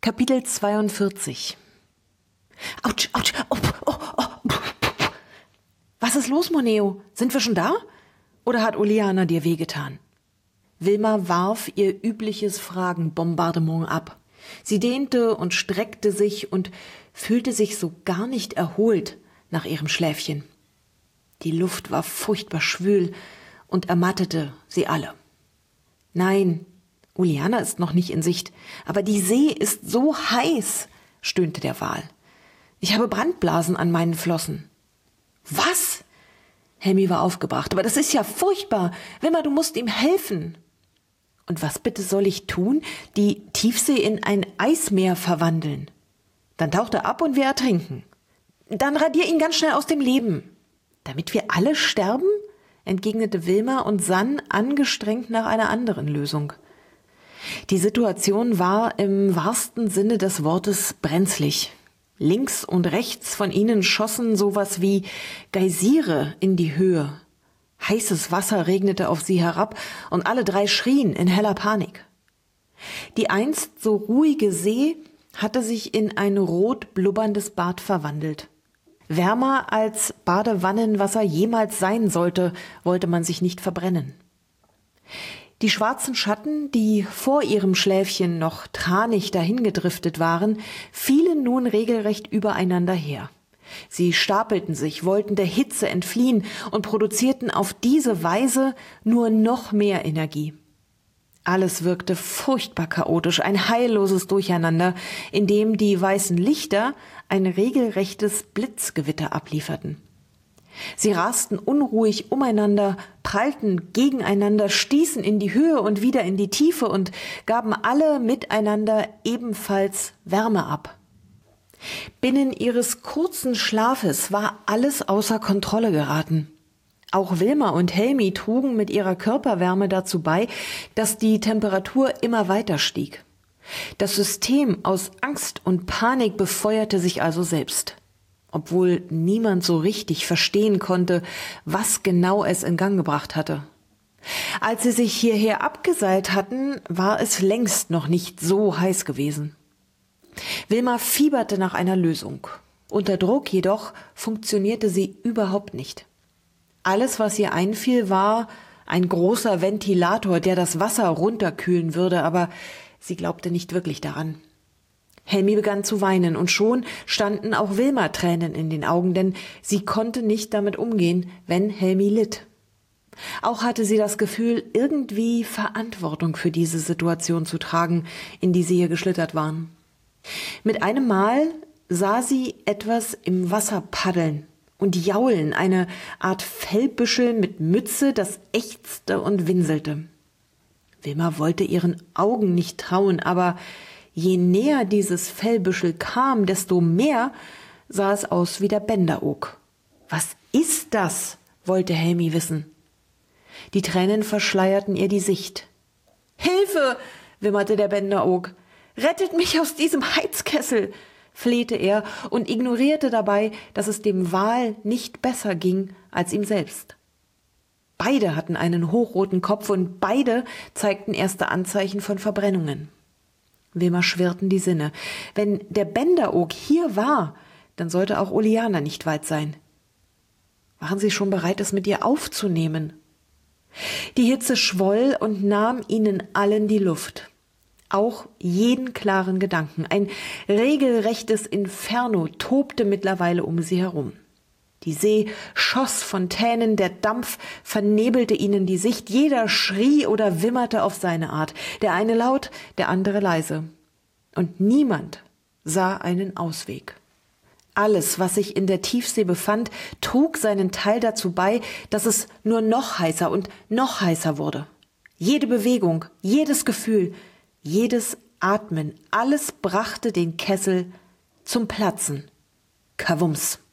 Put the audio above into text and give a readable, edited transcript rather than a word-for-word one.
Kapitel 42. Autsch, autsch, oh, oh, oh. Was ist los, Moneo? Sind wir schon da? Oder hat Oleana dir wehgetan? Wilma warf ihr übliches Fragenbombardement ab. Sie dehnte und streckte sich und fühlte sich so gar nicht erholt nach ihrem Schläfchen. Die Luft war furchtbar schwül und ermattete sie alle. Nein, Oleana ist noch nicht in Sicht, aber die See ist so heiß, stöhnte der Wal. Ich habe Brandblasen an meinen Flossen. Was? Helmi war aufgebracht. Aber das ist ja furchtbar. Wilma, du musst ihm helfen. Und was bitte soll ich tun? Die Tiefsee in ein Eismeer verwandeln. Dann taucht er ab und wir ertrinken. Dann radier ihn ganz schnell aus dem Leben. Damit wir alle sterben? Entgegnete Wilma und sann angestrengt nach einer anderen Lösung. Die Situation war im wahrsten Sinne des Wortes brenzlig. Links und rechts von ihnen schossen sowas wie Geysire in die Höhe. Heißes Wasser regnete auf sie herab und alle drei schrien in heller Panik. Die einst so ruhige See hatte sich in ein rot blubberndes Bad verwandelt. Wärmer als Badewannenwasser jemals sein sollte, wollte man sich nicht verbrennen. Die schwarzen Schatten, die vor ihrem Schläfchen noch tranig dahingedriftet waren, fielen nun regelrecht übereinander her. Sie stapelten sich, wollten der Hitze entfliehen und produzierten auf diese Weise nur noch mehr Energie. Alles wirkte furchtbar chaotisch, ein heilloses Durcheinander, in dem die weißen Lichter ein regelrechtes Blitzgewitter ablieferten. Sie rasten unruhig umeinander, prallten gegeneinander, stießen in die Höhe und wieder in die Tiefe und gaben alle miteinander ebenfalls Wärme ab. Binnen ihres kurzen Schlafes war alles außer Kontrolle geraten. Auch Wilma und Helmi trugen mit ihrer Körperwärme dazu bei, dass die Temperatur immer weiter stieg. Das System aus Angst und Panik befeuerte sich also selbst. Obwohl niemand so richtig verstehen konnte, was genau es in Gang gebracht hatte. Als sie sich hierher abgeseilt hatten, war es längst noch nicht so heiß gewesen. Wilma fieberte nach einer Lösung. Unter Druck jedoch funktionierte sie überhaupt nicht. Alles, was ihr einfiel, war ein großer Ventilator, der das Wasser runterkühlen würde, aber sie glaubte nicht wirklich daran. Helmi begann zu weinen und schon standen auch Wilma Tränen in den Augen, denn sie konnte nicht damit umgehen, wenn Helmi litt. Auch hatte sie das Gefühl, irgendwie Verantwortung für diese Situation zu tragen, in die sie hier geschlittert waren. Mit einem Mal sah sie etwas im Wasser paddeln und jaulen, eine Art Fellbüschel mit Mütze, das ächzte und winselte. Wilma wollte ihren Augen nicht trauen, aber je näher dieses Fellbüschel kam, desto mehr sah es aus wie der Bänderog. Was ist das? Wollte Helmi wissen. Die Tränen verschleierten ihr die Sicht. Hilfe! Wimmerte der Bänderog. Rettet mich aus diesem Heizkessel! Flehte er und ignorierte dabei, dass es dem Wal nicht besser ging als ihm selbst. Beide hatten einen hochroten Kopf und beide zeigten erste Anzeichen von Verbrennungen. Wilma schwirrten die Sinne. Wenn der Bänderog hier war, dann sollte auch Oleana nicht weit sein. Waren sie schon bereit, es mit ihr aufzunehmen? Die Hitze schwoll und nahm ihnen allen die Luft. Auch jeden klaren Gedanken. Ein regelrechtes Inferno tobte mittlerweile um sie herum. Die See schoss Fontänen, der Dampf vernebelte ihnen die Sicht, jeder schrie oder wimmerte auf seine Art, der eine laut, der andere leise. Und niemand sah einen Ausweg. Alles, was sich in der Tiefsee befand, trug seinen Teil dazu bei, dass es nur noch heißer und noch heißer wurde. Jede Bewegung, jedes Gefühl, jedes Atmen, alles brachte den Kessel zum Platzen. Kavums!